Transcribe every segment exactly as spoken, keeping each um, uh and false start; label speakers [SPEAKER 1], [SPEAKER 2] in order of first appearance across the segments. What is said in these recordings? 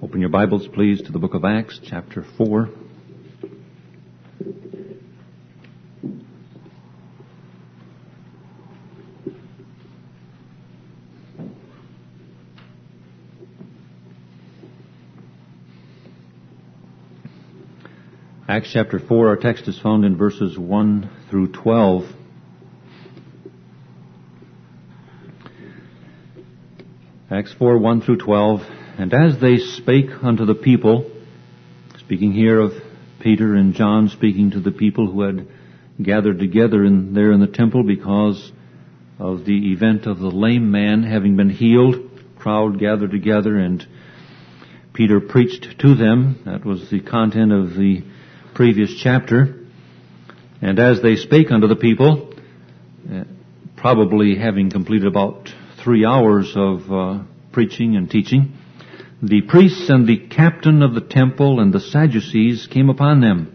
[SPEAKER 1] Open your Bibles, please, to the book of Acts, chapter four. Acts chapter four, our text is found in verses one through twelve. Acts four, one through twelve. And as they spake unto the people, speaking here of Peter and John speaking to the people who had gathered together in, there in the temple because of the event of the lame man having been healed, crowd gathered together and Peter preached to them. That was the content of the previous chapter. And as they spake unto the people, uh, probably having completed about three hours of uh, preaching and teaching, the priests and the captain of the temple and the Sadducees came upon them,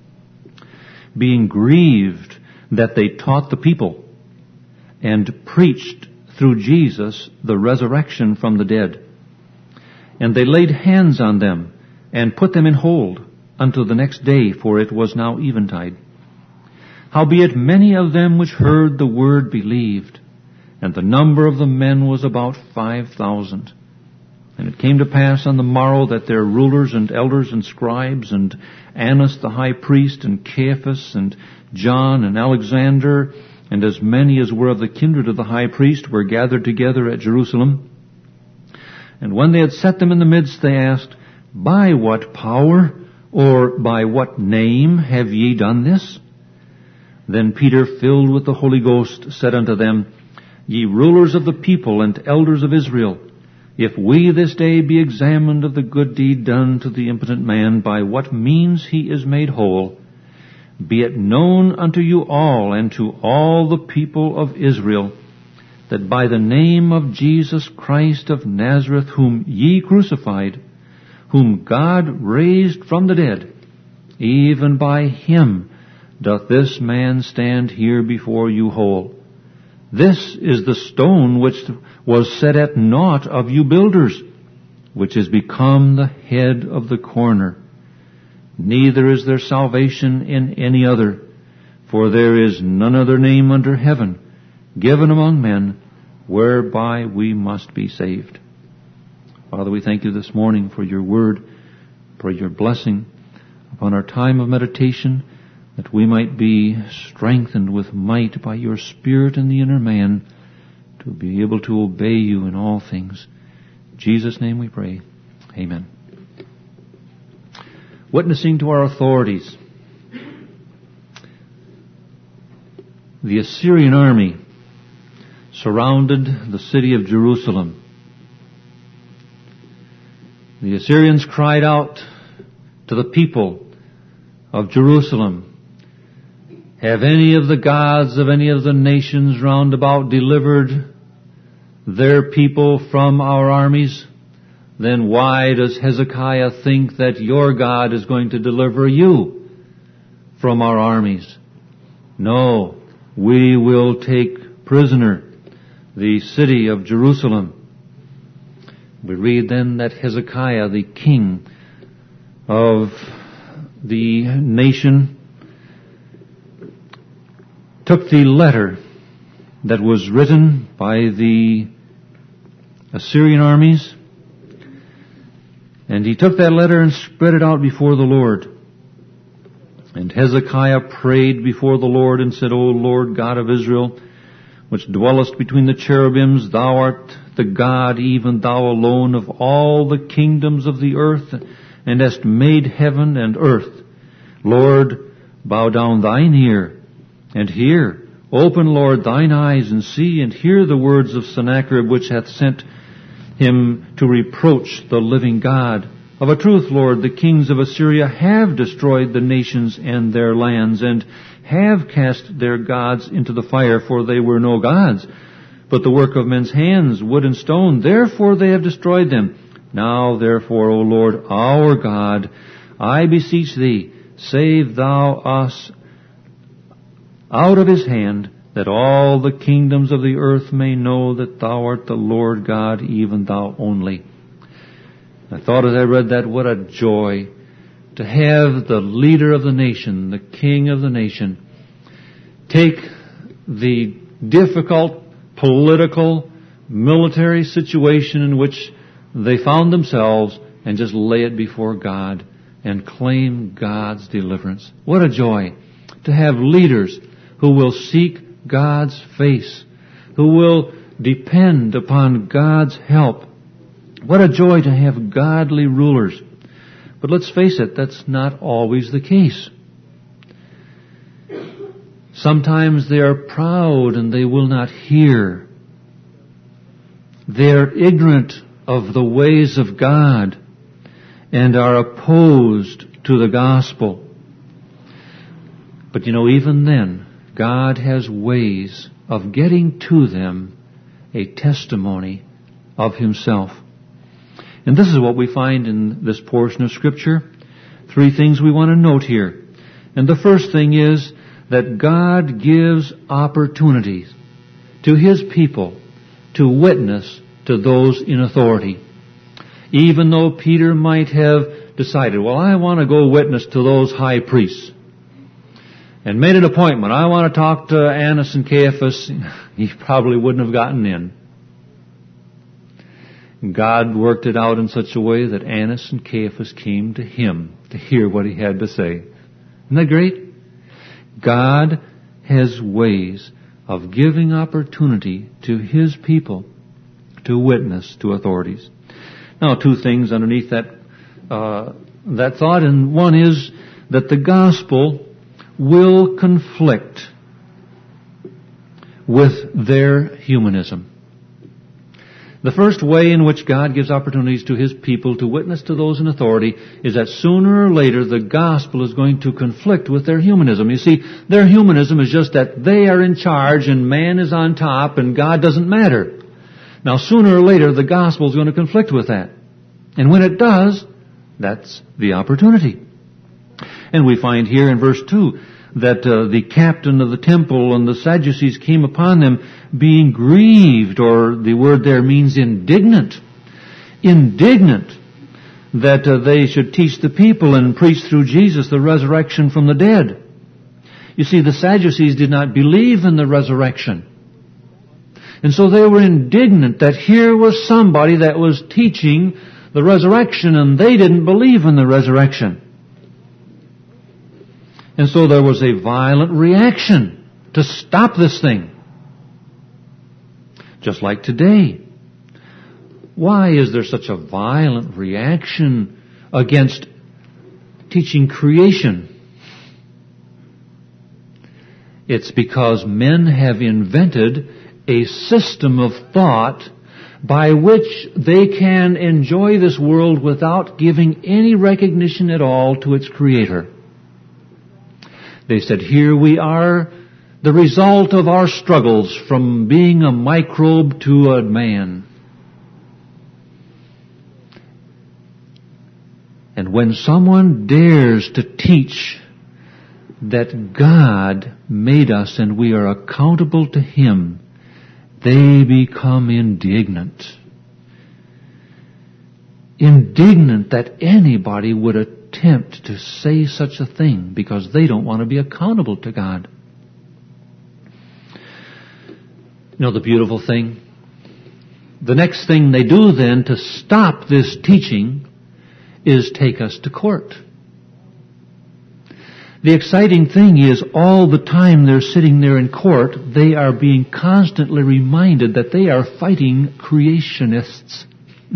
[SPEAKER 1] being grieved that they taught the people and preached through Jesus the resurrection from the dead. And they laid hands on them and put them in hold until the next day, for it was now eventide. Howbeit many of them which heard the word believed, and the number of the men was about five thousand. And it came to pass on the morrow that their rulers and elders and scribes and Annas the high priest and Caiaphas and John and Alexander and as many as were of the kindred of the high priest were gathered together at Jerusalem. And when they had set them in the midst, they asked, By what power or by what name have ye done this? Then Peter, filled with the Holy Ghost, said unto them, Ye rulers of the people and elders of Israel, if we this day be examined of the good deed done to the impotent man, by what means he is made whole, be it known unto you all and to all the people of Israel, that by the name of Jesus Christ of Nazareth, whom ye crucified, whom God raised from the dead, even by him doth this man stand here before you whole. This is the stone which was set at naught of you builders, which is become the head of the corner. Neither is there salvation in any other, for there is none other name under heaven given among men whereby we must be saved. Father, we thank you this morning for your word, for your blessing upon our time of meditation, that we might be strengthened with might by your Spirit in the inner man to be able to obey you in all things. In Jesus' name we pray. Amen. Witnessing to our authorities. The Assyrian army surrounded the city of Jerusalem. The Assyrians cried out to the people of Jerusalem, Have any of the gods of any of the nations round about delivered their people from our armies? Then why does Hezekiah think that your God is going to deliver you from our armies? No, we will take prisoner the city of Jerusalem. We read then that Hezekiah, the king of the nation, took the letter that was written by the Assyrian armies, and he took that letter and spread it out before the Lord. And Hezekiah prayed before the Lord and said, O Lord God of Israel, which dwellest between the cherubims, thou art the God, even thou alone, of all the kingdoms of the earth, and hast made heaven and earth. Lord, bow down thine ear, and hear. Open, Lord, thine eyes, and see, and hear the words of Sennacherib, which hath sent him to reproach the living God. Of a truth, Lord, the kings of Assyria have destroyed the nations and their lands, and have cast their gods into the fire, for they were no gods, but the work of men's hands, wood and stone. Therefore they have destroyed them. Now, therefore, O Lord, our God, I beseech thee, save thou us out of his hand, that all the kingdoms of the earth may know that thou art the Lord God, even thou only. I thought as I read that, what a joy to have the leader of the nation, the king of the nation, take the difficult political, military situation in which they found themselves and just lay it before God and claim God's deliverance. What a joy to have leaders who will seek God's face, who will depend upon God's help. What a joy to have godly rulers. But let's face it, that's not always the case. Sometimes they are proud and they will not hear. They are ignorant of the ways of God and are opposed to the gospel. But you know, even then, God has ways of getting to them a testimony of Himself. And this is what we find in this portion of Scripture. Three things we want to note here. And the first thing is that God gives opportunities to His people to witness to those in authority. Even though Peter might have decided, well, I want to go witness to those high priests, and made an appointment, I want to talk to Annas and Caiaphas, he probably wouldn't have gotten in. God worked it out in such a way that Annas and Caiaphas came to him to hear what he had to say. Isn't that great? God has ways of giving opportunity to His people to witness to authorities. Now, two things underneath that uh, that thought, and one is that the gospel will conflict with their humanism. The first way in which God gives opportunities to His people to witness to those in authority is that sooner or later the gospel is going to conflict with their humanism. You see, their humanism is just that they are in charge and man is on top and God doesn't matter. Now, sooner or later the gospel is going to conflict with that. And when it does, that's the opportunity. And we find here in verse two that uh, the captain of the temple and the Sadducees came upon them being grieved, or the word there means indignant. Indignant that uh, they should teach the people and preach through Jesus the resurrection from the dead. You see, the Sadducees did not believe in the resurrection. And so they were indignant that here was somebody that was teaching the resurrection and they didn't believe in the resurrection. And so there was a violent reaction to stop this thing. Just like today. Why is there such a violent reaction against teaching creation? It's because men have invented a system of thought by which they can enjoy this world without giving any recognition at all to its Creator. They said, here we are, the result of our struggles from being a microbe to a man. And when someone dares to teach that God made us and we are accountable to Him, they become indignant. Indignant that anybody would attempt to say such a thing because they don't want to be accountable to God. You know the beautiful thing? The next thing they do then to stop this teaching is take us to court. The exciting thing is all the time they're sitting there in court, they are being constantly reminded that they are fighting creationists.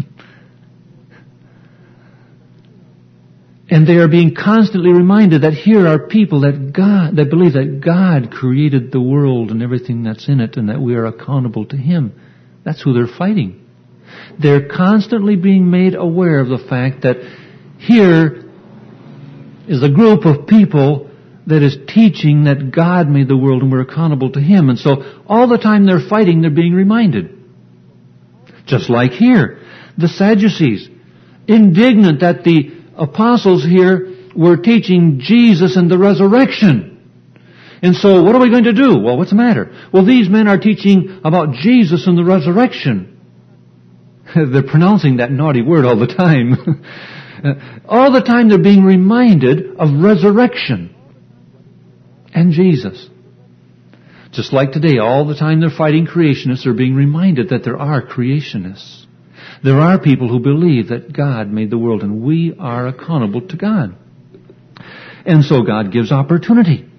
[SPEAKER 1] And they are being constantly reminded that here are people that God, that believe that God created the world and everything that's in it and that we are accountable to Him. That's who they're fighting. They're constantly being made aware of the fact that here is a group of people that is teaching that God made the world and we're accountable to Him. And so all the time they're fighting, they're being reminded. Just like here, the Sadducees, indignant that the apostles here were teaching Jesus and the resurrection. And so what are we going to do? Well, what's the matter? Well, these men are teaching about Jesus and the resurrection. they're pronouncing that naughty word all the time. All the time they're being reminded of resurrection and Jesus. Just like today, all the time they're fighting creationists, they're being reminded that there are creationists. There are people who believe that God made the world and we are accountable to God. And so God gives opportunity.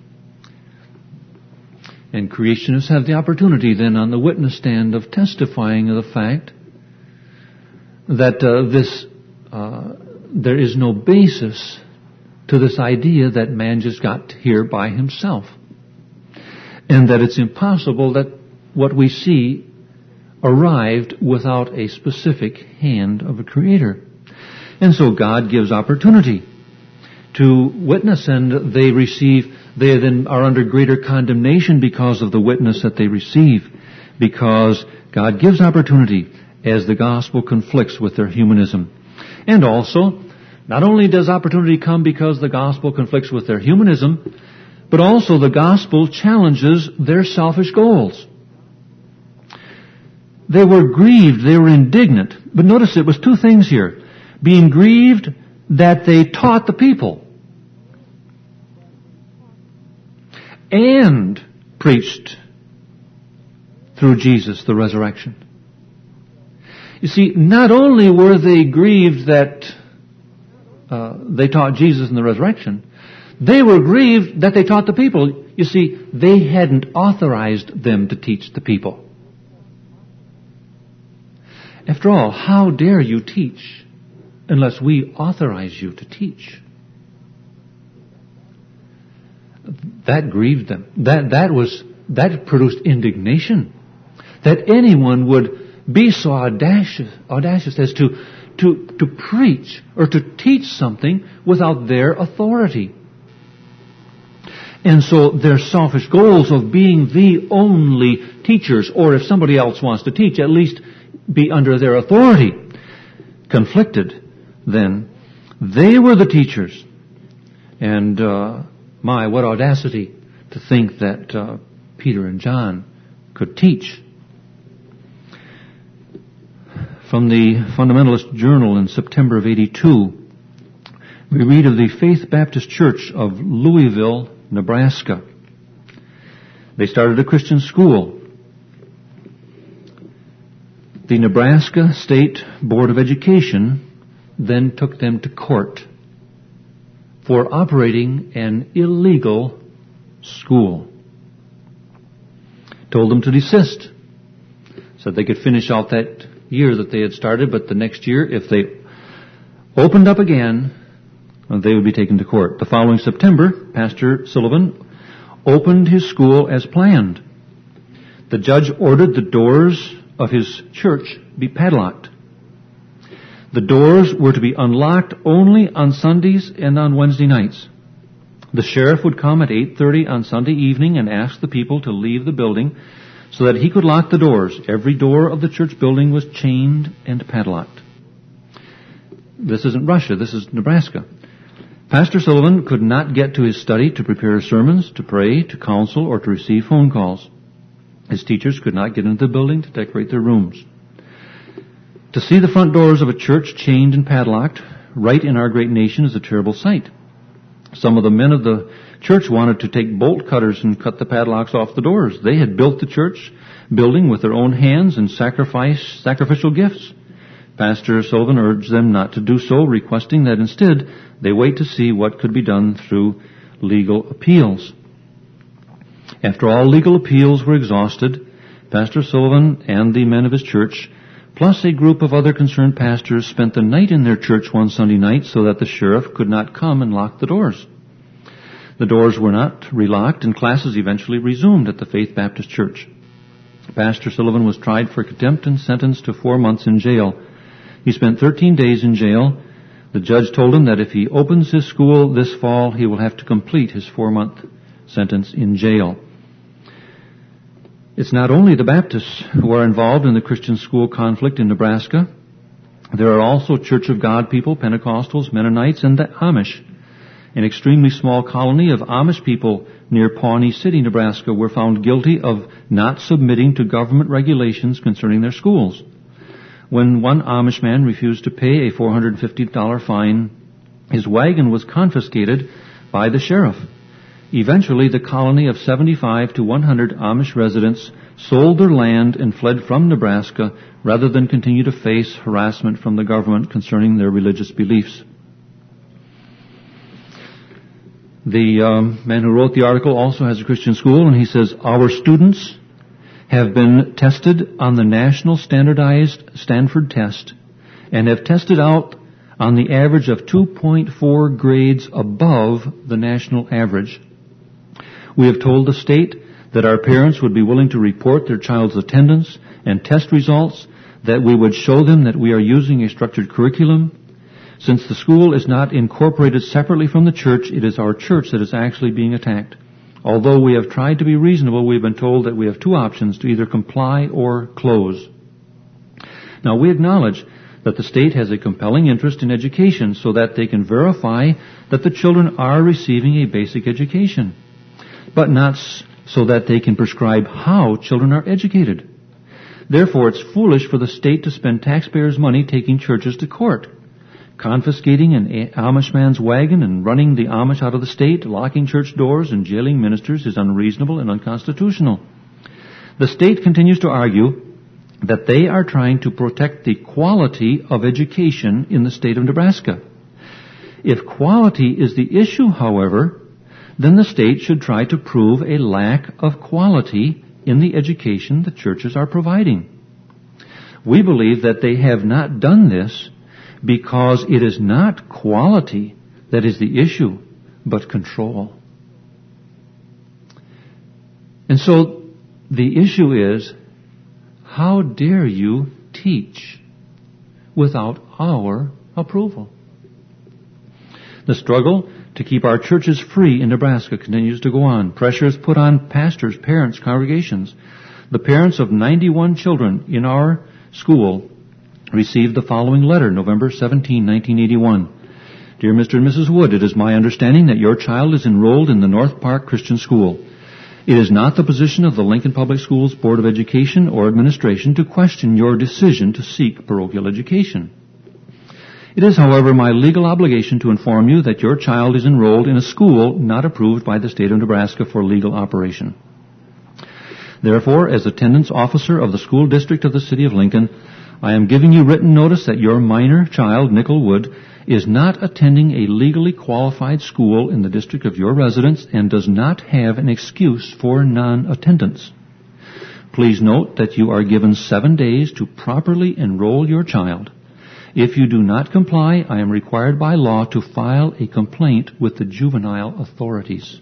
[SPEAKER 1] And creationists have the opportunity then on the witness stand of testifying of the fact that uh, this, uh, there is no basis to this idea that man just got here by himself. And that it's impossible that what we see arrived without a specific hand of a creator. And so God gives opportunity to witness, and they receive, they then are under greater condemnation because of the witness that they receive, because God gives opportunity as the gospel conflicts with their humanism. And also, not only does opportunity come because the gospel conflicts with their humanism, but also the gospel challenges their selfish goals. They were grieved, they were indignant. But notice it was two things here. Being grieved that they taught the people and preached through Jesus the resurrection. You see, not only were they grieved that uh, they taught Jesus in the resurrection, they were grieved that they taught the people. You see, they hadn't authorized them to teach the people. After all, how dare you teach unless we authorize you to teach? That grieved them. That, that was, that produced indignation. That anyone would be so audacious, audacious as to, to, to preach or to teach something without their authority. And so their selfish goals of being the only teachers, or if somebody else wants to teach, at least be under their authority, conflicted then. They were the teachers. And, uh, my, what audacity to think that uh, Peter and John could teach. From the Fundamentalist Journal in September of eighty-two, we read of the Faith Baptist Church of Louisville, Nebraska. They started a Christian school. The Nebraska State Board of Education then took them to court for operating an illegal school. Told them to desist. Said they could finish out that year that they had started, but the next year, if they opened up again, they would be taken to court. The following September, Pastor Sullivan opened his school as planned. The judge ordered the doors of his church be padlocked. The doors were to be unlocked only on Sundays and on Wednesday nights. The sheriff would come at eight thirty on Sunday evening and ask the people to leave the building so that he could lock the doors. Every door of the church building was chained and padlocked. This isn't Russia, this is Nebraska. Pastor Sullivan could not get to his study to prepare sermons, to pray, to counsel, or to receive phone calls. His teachers could not get into the building to decorate their rooms. To see the front doors of a church chained and padlocked right in our great nation is a terrible sight. Some of the men of the church wanted to take bolt cutters and cut the padlocks off the doors. They had built the church building with their own hands and sacrifice, sacrificial gifts. Pastor Sullivan urged them not to do so, requesting that instead they wait to see what could be done through legal appeals. After all legal appeals were exhausted, Pastor Sullivan and the men of his church, plus a group of other concerned pastors, spent the night in their church one Sunday night so that the sheriff could not come and lock the doors. The doors were not relocked, and classes eventually resumed at the Faith Baptist Church. Pastor Sullivan was tried for contempt and sentenced to four months in jail. He spent thirteen days in jail. The judge told him that if he opens his school this fall, he will have to complete his four-month sentence in jail. It's not only the Baptists who are involved in the Christian school conflict in Nebraska. There are also Church of God people, Pentecostals, Mennonites, and the Amish. An extremely small colony of Amish people near Pawnee City, Nebraska, were found guilty of not submitting to government regulations concerning their schools. When one Amish man refused to pay a four hundred fifty dollars fine, his wagon was confiscated by the sheriff. Eventually, the colony of seventy-five to one hundred Amish residents sold their land and fled from Nebraska rather than continue to face harassment from the government concerning their religious beliefs. The um, man who wrote the article also has a Christian school, and he says, our students have been tested on the national standardized Stanford test and have tested out on the average of two point four grades above the national average. We have told the state that our parents would be willing to report their child's attendance and test results, that we would show them that we are using a structured curriculum. Since the school is not incorporated separately from the church, it is our church that is actually being attacked. Although we have tried to be reasonable, we have been told that we have two options, to either comply or close. Now, we acknowledge that the state has a compelling interest in education so that they can verify that the children are receiving a basic education, but not so that they can prescribe how children are educated. Therefore, it's foolish for the state to spend taxpayers' money taking churches to court. Confiscating an Amish man's wagon and running the Amish out of the state, locking church doors and jailing ministers is unreasonable and unconstitutional. The state continues to argue that they are trying to protect the quality of education in the state of Nebraska. If quality is the issue, however, then the state should try to prove a lack of quality in the education the churches are providing. We believe that they have not done this because it is not quality that is the issue, but control. And so the issue is, how dare you teach without our approval? The struggle to keep our churches free in Nebraska continues to go on. Pressure is put on pastors, parents, congregations. The parents of ninety-one children in our school received the following letter, November seventeenth, nineteen eighty-one. Dear Mister and Missus Wood, it is my understanding that your child is enrolled in the North Park Christian School. It is not the position of the Lincoln Public Schools Board of Education or Administration to question your decision to seek parochial education. It is, however, my legal obligation to inform you that your child is enrolled in a school not approved by the state of Nebraska for legal operation. Therefore, as attendance officer of the school district of the city of Lincoln, I am giving you written notice that your minor child, Nickel Wood, is not attending a legally qualified school in the district of your residence and does not have an excuse for non-attendance. Please note that you are given seven days to properly enroll your child. If you do not comply, I am required by law to file a complaint with the juvenile authorities.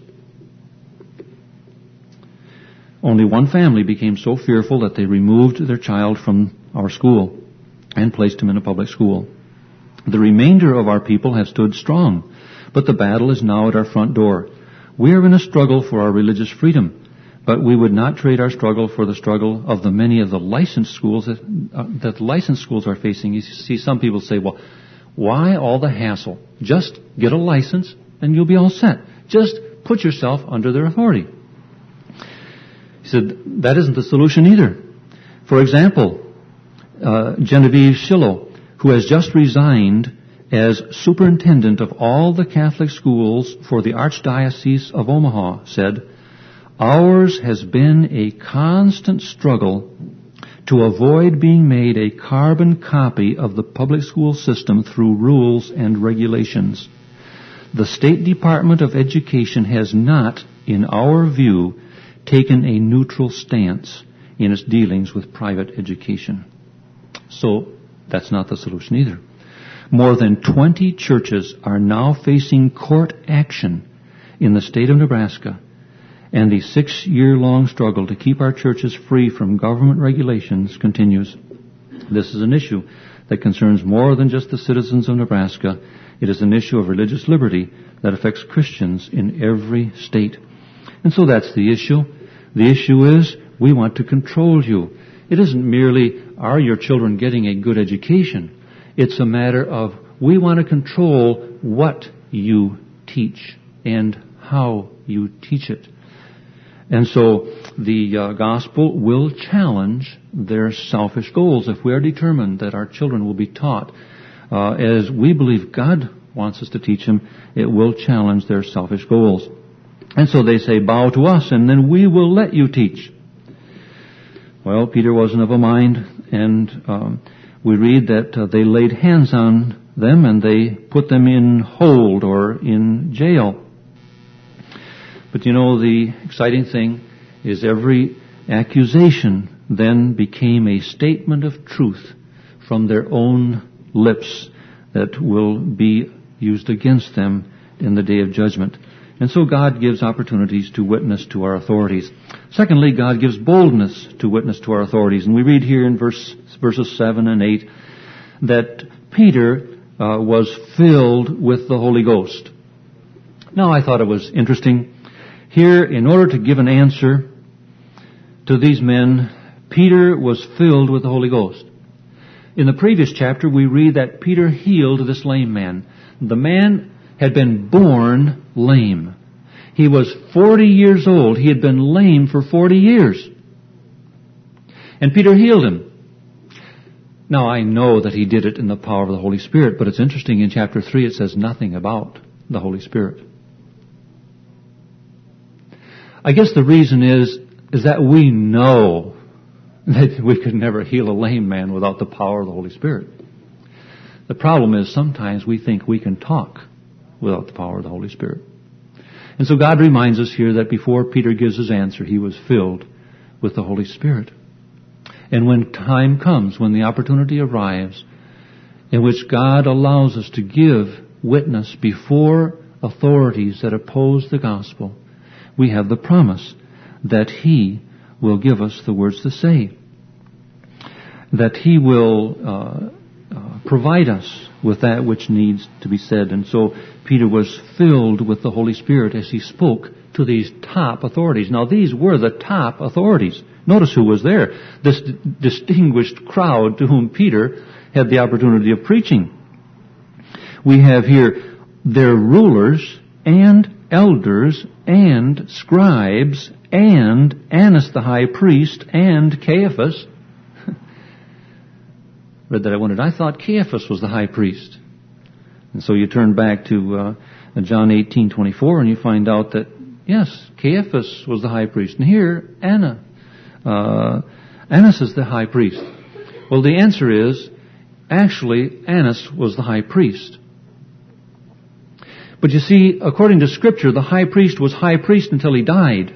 [SPEAKER 1] Only one family became so fearful that they removed their child from our school and placed him in a public school. The remainder of our people have stood strong, but the battle is now at our front door. We are in a struggle for our religious freedom, but we would not trade our struggle for the struggle of the many of the licensed schools that, uh, that licensed schools are facing. You see some people say, well, why all the hassle? Just get a license and you'll be all set. Just put yourself under their authority. He said, that isn't the solution either. For example, uh, Genevieve Schillo, who has just resigned as superintendent of all the Catholic schools for the Archdiocese of Omaha, said, ours has been a constant struggle to avoid being made a carbon copy of the public school system through rules and regulations. The State Department of Education has not, in our view, taken a neutral stance in its dealings with private education. So, that's not the solution either. More than twenty churches are now facing court action in the state of Nebraska, and the six-year-long struggle to keep our churches free from government regulations continues. This is an issue that concerns more than just the citizens of Nebraska. It is an issue of religious liberty that affects Christians in every state. And so that's the issue. The issue is, we want to control you. It isn't merely, are your children getting a good education? It's a matter of, we want to control what you teach and how you teach it. And so the uh, gospel will challenge their selfish goals if we are determined that our children will be taught uh, as we believe God wants us to teach them. It will challenge their selfish goals. And so they say, bow to us and then we will let you teach. Well, Peter wasn't of a mind, and um, we read that uh, they laid hands on them and they put them in hold or in jail. But you know, the exciting thing is every accusation then became a statement of truth from their own lips that will be used against them in the day of judgment. And so God gives opportunities to witness to our authorities. Secondly, God gives boldness to witness to our authorities. And we read here in verse, verses seven and eight that Peter uh, was filled with the Holy Ghost. Now, I thought it was interesting. Here, in order to give an answer to these men, Peter was filled with the Holy Ghost. In the previous chapter, we read that Peter healed this lame man. The man had been born lame. He was forty years old. He had been lame for forty years. And Peter healed him. Now, I know that he did it in the power of the Holy Spirit, but it's interesting, in chapter three it says nothing about the Holy Spirit. I guess the reason is, is that we know that we could never heal a lame man without the power of the Holy Spirit. The problem is sometimes we think we can talk without the power of the Holy Spirit. And so God reminds us here that before Peter gives his answer, he was filled with the Holy Spirit. And when time comes, when the opportunity arrives, in which God allows us to give witness before authorities that oppose the gospel, we have the promise that He will give us the words to say, that He will uh, uh, provide us with that which needs to be said. And so Peter was filled with the Holy Spirit as he spoke to these top authorities. Now, these were the top authorities. Notice who was there. This d- distinguished crowd to whom Peter had the opportunity of preaching. We have here their rulers and elders and scribes and Annas the high priest and Caiaphas. Read that, I wondered, I thought Caiaphas was the high priest. And so you turn back to uh, John eighteen twenty-four and you find out that, yes, Caiaphas was the high priest. And here, Anna, uh, Annas is the high priest. Well, the answer is, actually, Annas was the high priest. But you see, according to Scripture, the high priest was high priest until he died.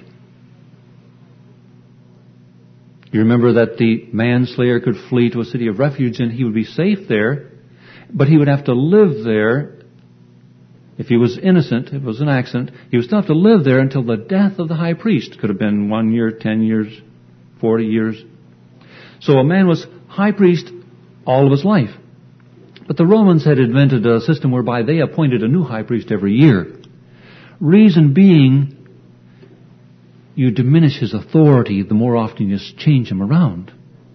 [SPEAKER 1] You remember that the manslayer could flee to a city of refuge and he would be safe there, but he would have to live there. If he was innocent, if it was an accident, he would still have to live there until the death of the high priest. Could have been one year, ten years, forty years. So a man was high priest all of his life. But the Romans had invented a system whereby they appointed a new high priest every year. Reason being, you diminish his authority the more often you change him around.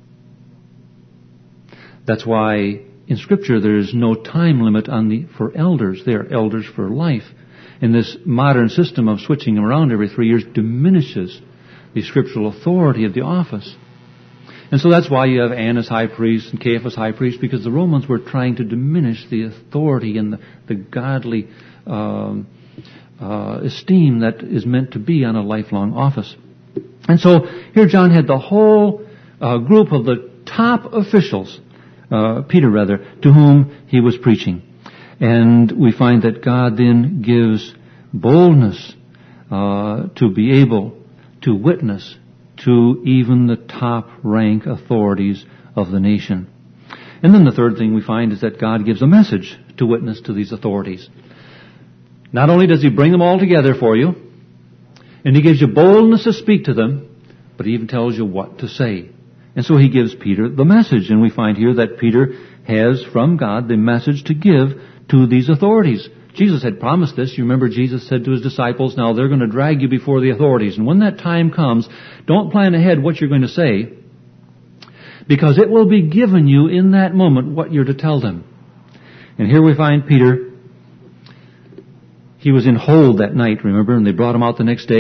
[SPEAKER 1] That's why in Scripture there is no time limit on the for elders. They are elders for life. And this modern system of switching them around every three years diminishes the scriptural authority of the office. And so that's why you have Annas high priest and Caiaphas high priest, because the Romans were trying to diminish the authority and the, the godly um, uh, esteem that is meant to be on a lifelong office. And so here John had the whole uh, group of the top officials, uh, Peter rather, to whom he was preaching. And we find that God then gives boldness uh, to be able to witness to even the top rank authorities of the nation. And then the third thing we find is that God gives a message to witness to these authorities. Not only does He bring them all together for you, and He gives you boldness to speak to them, but He even tells you what to say. And so He gives Peter the message, and we find here that Peter has from God the message to give to these authorities. Jesus had promised this. You remember Jesus said to His disciples, now they're going to drag you before the authorities. And when that time comes, don't plan ahead what you're going to say, because it will be given you in that moment what you're to tell them. And here we find Peter. He was in hold that night, remember, and they brought him out the next day.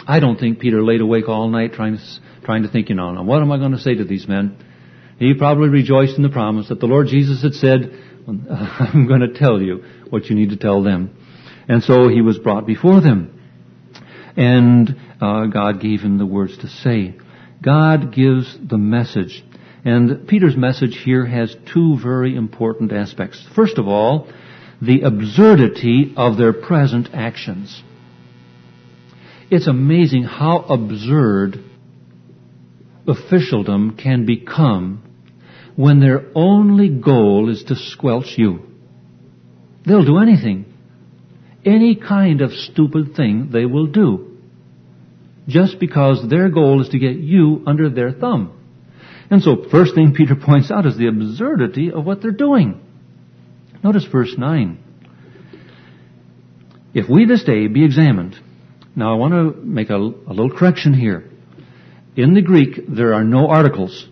[SPEAKER 1] I don't think Peter laid awake all night trying to, trying to think, you know, now what am I going to say to these men? He probably rejoiced in the promise that the Lord Jesus had said, I'm going to tell you what you need to tell them. And so he was brought before them. And uh, God gave him the words to say. God gives the message. And Peter's message here has two very important aspects. First of all, the absurdity of their present actions. It's amazing how absurd officialdom can become when their only goal is to squelch you. They'll do anything. Any kind of stupid thing they will do. Just because their goal is to get you under their thumb. And so, first thing Peter points out is the absurdity of what they're doing. Notice verse nine. If we this day be examined. Now I want to make a, a little correction here. In the Greek, there are no articles.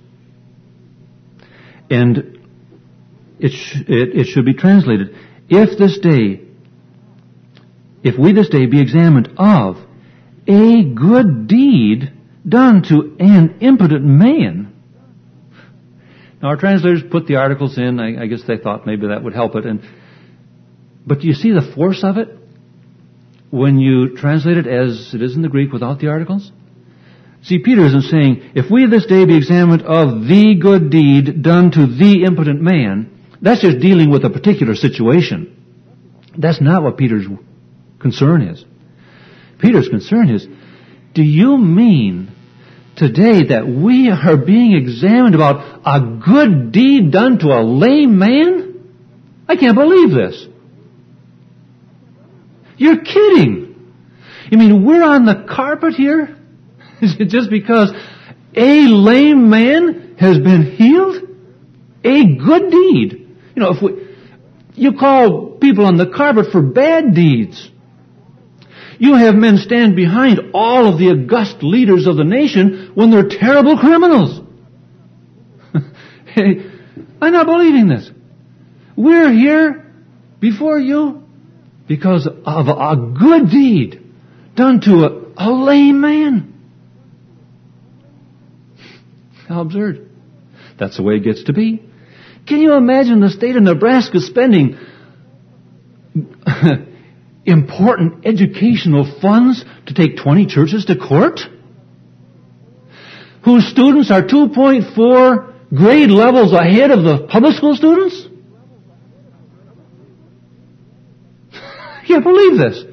[SPEAKER 1] And it, sh- it, it should be translated, if this day, if we this day be examined of a good deed done to an impotent man. Now our translators put the articles in. I, I guess they thought maybe that would help it. And but do you see the force of it when you translate it as it is in the Greek without the articles? See, Peter isn't saying, if we this day be examined of the good deed done to the impotent man, that's just dealing with a particular situation. That's not what Peter's concern is. Peter's concern is, do you mean today that we are being examined about a good deed done to a lame man? I can't believe this. You're kidding. You mean we're on the carpet here? Is it just because a lame man has been healed? A good deed. You know, if we, you call people on the carpet for bad deeds. You have men stand behind all of the august leaders of the nation when they're terrible criminals. Hey, I'm not believing this. We're here before you because of a good deed done to a, a lame man. How absurd. That's the way it gets to be. Can you imagine the state of Nebraska spending important educational funds to take twenty churches to court? Whose students are two point four grade levels ahead of the public school students? I can't believe this.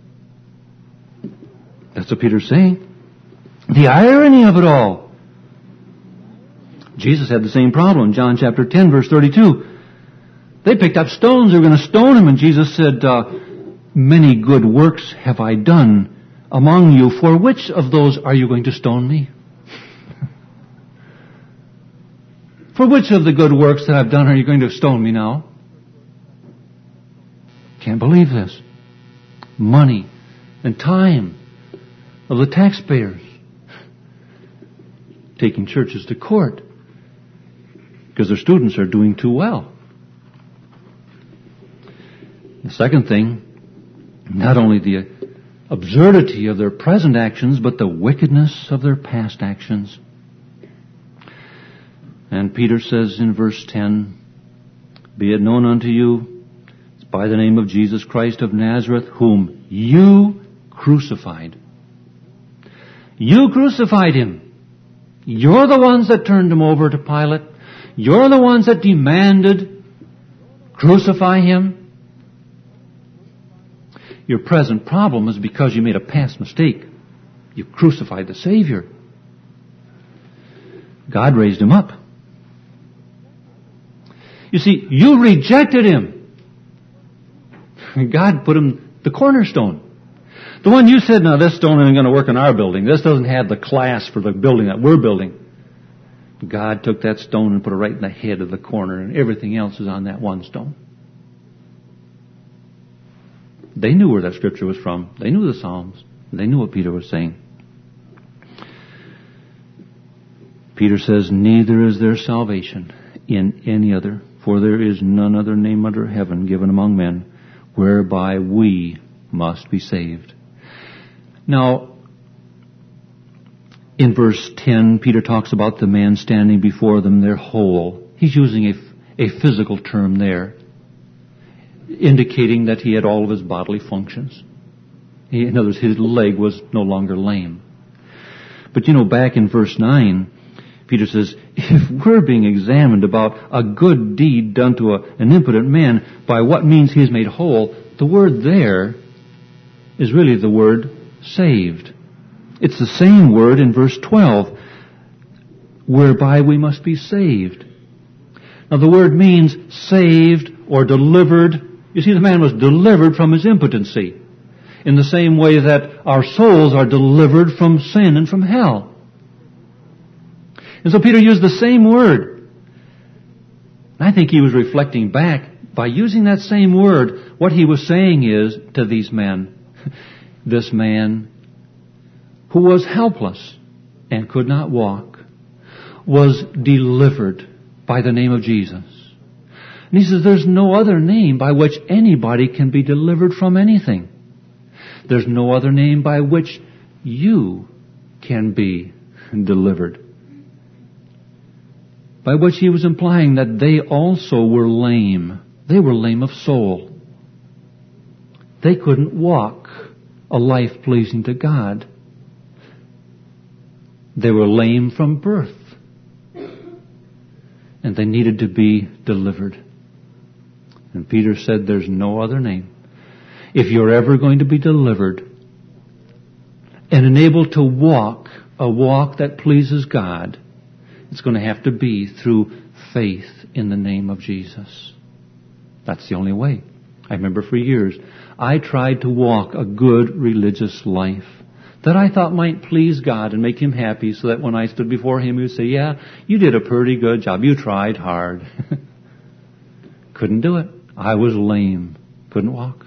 [SPEAKER 1] That's what Peter's saying. The irony of it all. Jesus had the same problem. John chapter ten, verse thirty-two. They picked up stones. They were going to stone him. And Jesus said, uh, many good works have I done among you. For which of those are you going to stone me? For which of the good works that I've done are you going to stone me now? Can't believe this. Money and time of the taxpayers. Taking churches to court because their students are doing too well. The second thing, not only the absurdity of their present actions, but the wickedness of their past actions. And Peter says in verse ten, be it known unto you, it's by the name of Jesus Christ of Nazareth, whom you crucified. You crucified him. You're the ones that turned him over to Pilate. You're the ones that demanded, crucify him. Your present problem is because you made a past mistake. You crucified the Savior. God raised him up. You see, you rejected him. God put him the cornerstone. The one you said, now this stone isn't going to work in our building. This doesn't have the class for the building that we're building. God took that stone and put it right in the head of the corner, and everything else is on that one stone. They knew where that scripture was from. They knew the Psalms. They knew what Peter was saying. Peter says, neither is there salvation in any other, for there is none other name under heaven given among men whereby we must be saved. Now, In verse ten, Peter talks about the man standing before them, they're whole. He's using a, a physical term there, indicating that he had all of his bodily functions. He, in other words, his leg was no longer lame. But you know, back in verse nine, Peter says, if we're being examined about a good deed done to a, an impotent man, by what means he is made whole, the word there is really the word saved. It's the same word in verse twelve, whereby we must be saved. Now the word means saved or delivered. You see, the man was delivered from his impotency, in the same way that our souls are delivered from sin and from hell. And so Peter used the same word. I think he was reflecting back. By using that same word, what he was saying is to these men, this man who was helpless and could not walk was delivered by the name of Jesus. And he says there's no other name by which anybody can be delivered from anything. There's no other name by which you can be delivered. By which he was implying that they also were lame. They were lame of soul. They couldn't walk a life pleasing to God. They were lame from birth. And they needed to be delivered. And Peter said there's no other name. If you're ever going to be delivered and enabled to walk a walk that pleases God, it's going to have to be through faith in the name of Jesus. That's the only way. I remember for years, I tried to walk a good religious life that I thought might please God and make Him happy, so that when I stood before Him, He would say, yeah, you did a pretty good job. You tried hard. Couldn't do it. I was lame. Couldn't walk.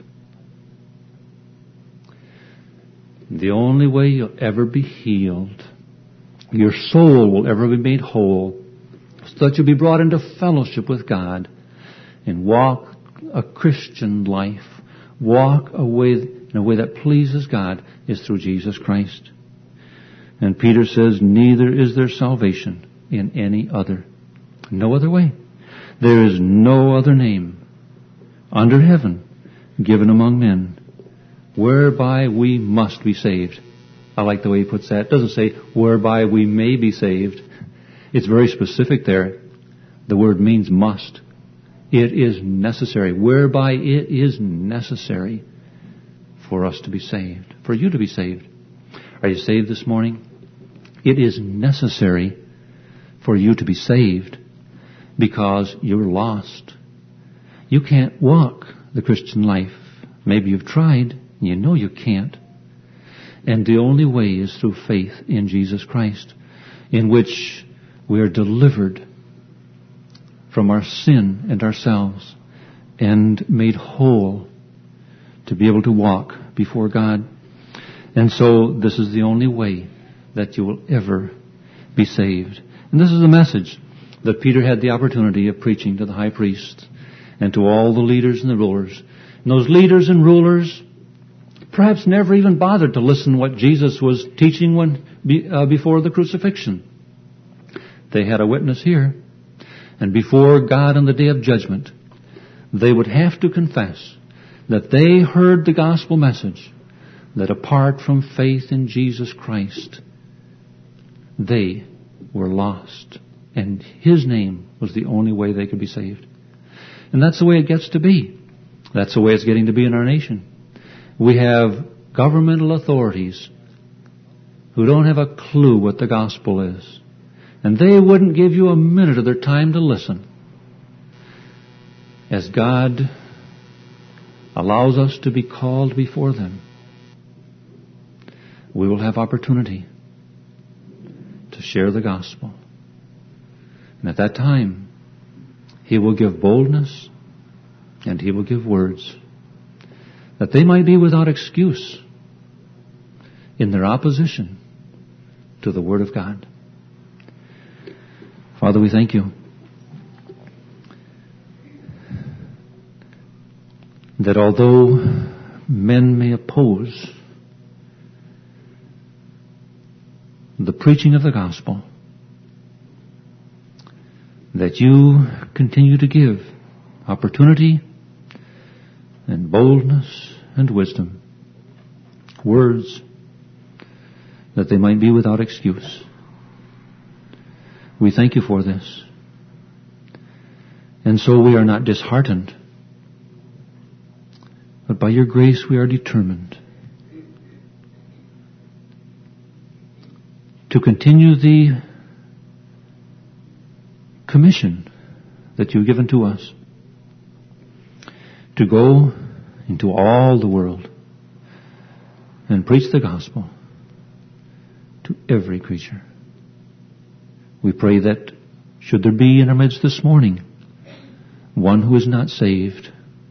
[SPEAKER 1] The only way you'll ever be healed, your soul will ever be made whole, so that you'll be brought into fellowship with God and walk a Christian life, walk a way, in a way that pleases God, is through Jesus Christ. And Peter says, neither is there salvation in any other. No other way. There is no other name under heaven given among men whereby we must be saved. I like the way he puts that. It doesn't say whereby we may be saved. It's very specific there. The word means must. It is necessary. Whereby it is necessary for us to be saved. For you to be saved. Are you saved this morning? It is necessary for you to be saved because you're lost. You can't walk the Christian life. Maybe you've tried. You know you can't. And the only way is through faith in Jesus Christ, in which we are delivered from our sin and ourselves and made whole to be able to walk before God. And so this is the only way that you will ever be saved. And this is the message that Peter had the opportunity of preaching to the high priest and to all the leaders and the rulers. And those leaders and rulers perhaps never even bothered to listen what Jesus was teaching when uh, before the crucifixion. They had a witness here. And before God on the day of judgment, they would have to confess that they heard the gospel message, that apart from faith in Jesus Christ, they were lost. And His name was the only way they could be saved. And that's the way it gets to be. That's the way it's getting to be in our nation. We have governmental authorities who don't have a clue what the gospel is. And they wouldn't give you a minute of their time to listen. As God allows us to be called before them, we will have opportunity to share the gospel. And at that time, He will give boldness and He will give words, that they might be without excuse in their opposition to the Word of God. Father, we thank You that although men may oppose the preaching of the gospel, that you continue to give opportunity and boldness and wisdom, words that they might be without excuse. We thank you for this. And so we are not disheartened, but by your grace we are determined to continue the commission that you've given to us, to go into all the world and preach the gospel to every creature. We pray that should there be in our midst this morning one who is not saved,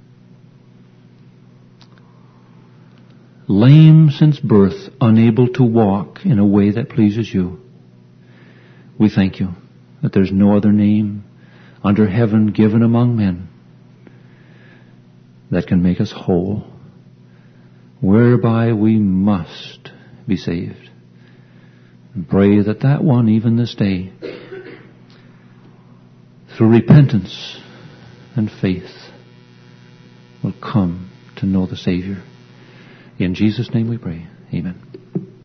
[SPEAKER 1] lame since birth, unable to walk in a way that pleases you, we thank you that there's no other name under heaven given among men that can make us whole, whereby we must be saved. And pray that that one, even this day, through repentance and faith, will come to know the Savior. In Jesus' name we pray. Amen.